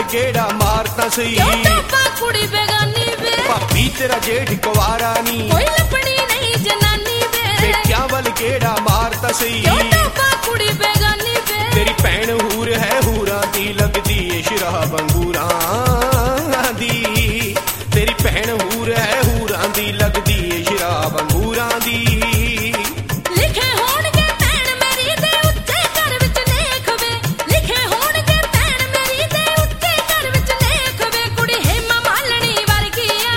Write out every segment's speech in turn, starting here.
गेड़ा मारता सही कुड़ी बेगानी वे भाभी तेरा जेठ कुवारा नी कोई लपड़ी नहीं जनानी वे बेटिया वाल गेड़ा मारता सही कुड़ी बेगानी वे तेरी भैन हूर है हूरां दी लगदी है शराब अंगूरां दी तेरी भैन हूर है हूरां दी लगदी है शराब अंगूरां दी लिखे होणगे भैन मेरी दे उत्ते घर विच लेख वे लिखे होणगे भैन मेरी दे उत्ते घर विच लेख वे कुड़ी हेमा मालणी वर्गिया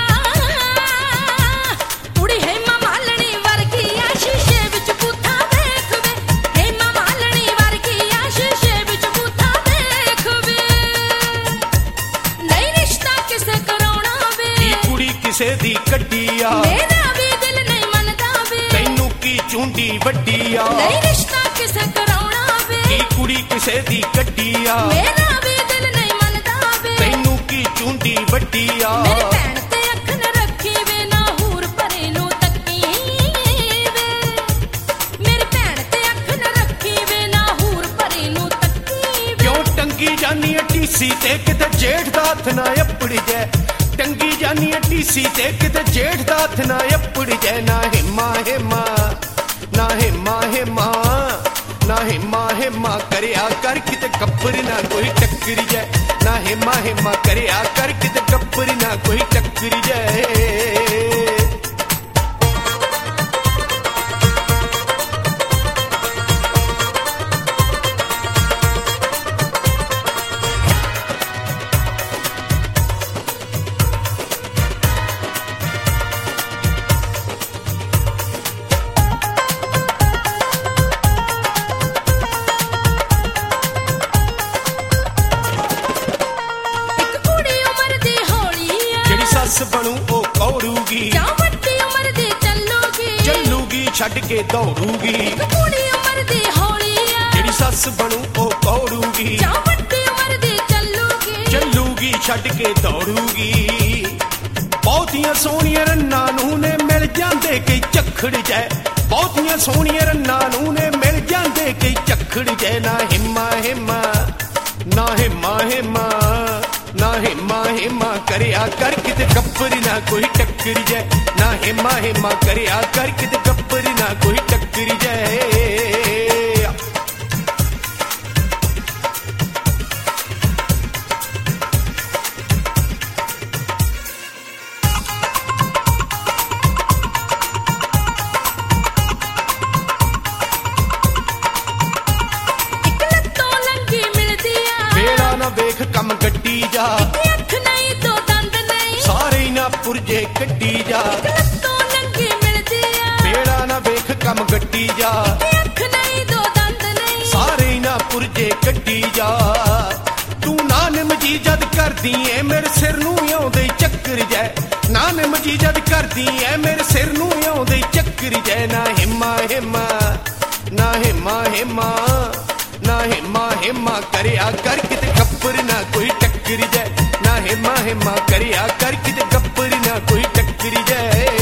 कुड़ी हेमा मालणी वर्गिया शीशे विच बूथा देख वे हेमा मालणी वर्गिया शीशे विच बूथा देख वे नहीं रिश्ता किसे कराउणा वे कुड़ी किसे दी कड्डिया मेरा भी दिल नहीं मनदा वे तैनू की चूंडी वड्डिया नहीं रिश्ता किसे कराउणा वे कुड़ी किसे दी कड्डिया मेरा भी दिल नहीं मनदा वे तैनू की चूंडी वड्डिया मेरी भैन ते अख न रखी वे ना हूर परे नू तक्की वे मेरी भैन ते अख न रखी वे ना हूर परे नू तक्की वे क्यों टंगी जानी टीसी ते किते जेठ दा हथ ना अपड़ जाए टंगी जानी टीसी ते किते जेठ दा हथ ना अपड़ जाए ना हिम्मा हिम्मा ना हिम्मा हिम्मा ना हिम्मा हिम्मा करया कर किते कब्र ना कोई टक्कर जाए ना हिम्मा हिम्मा करया कर किते कब्र ना कोई टक्कर जाए एक कुड़ी उम्र दी होली आ जेड़ी सस बनू ओ कौड़ूगी जा वड्डी उम्र दी चलूगी चलूगी छड़ के दौड़ूगी एक कुड़ी उम्र दी होली आ जेड़ी सस बनू ओ कौड़ूगी जा वड्डी उम्र दी चलूगी चलूगी छड़ के दौड़ूगी बहुतियां सोहणियां रन्नां नूं ने मिल जांदे कई झखड़ जाए बहुतियां सोहणियां रन्नां नूं ने मिल जांदे कई झखड़ जाए ना हिम्मा हिम्मा ना हिम्मा हिम्मा ना हिम्मा हिम्मा करया कर किते कब्र ना कोई टक्कर जाए ना हिम्मा हिम्मा करया कर किते कब्र ना कोई टक्कर जाए ਇੱਕ ਲੱਤੋਂ ਲੰਗੀ ਮਿਲਦੀ ਆ बेड़ा ना वेख कम गड्डी जा ਇੱਕ ਅੱਖ ਨਹੀਂ ਦੋ ਦੰਦ ਨਹੀਂ सारे ही ना पुरजे कड्डी जा ਇੱਕ ਲੱਤੋਂ ਲੰਗੀ ਮਿਲਦੀ ਆ बेड़ा ना वेख कम गड्डी जा ਇੱਕ ਅੱਖ ਨਹੀਂ ਦੋ ਦੰਦ ਨਹੀਂ सारे ही ना पुरजे कड्डी जा तू नानम जी जद करदी ऐ मेरे सिर नूं आउंदे चक्कर जाए नानम जी जद करदी ऐ मेरे सिर नूं आउंदे चक्कर जाए ना हिम्मा हिम्मा ना हिम्मा हिम्मा ना हिम्मा हिम्मा करया कर किते कब्र ना कोई टक्कर जाए ना हिम्मा हिम्मा करया कर किते कब्र ना कोई टक्कर जाए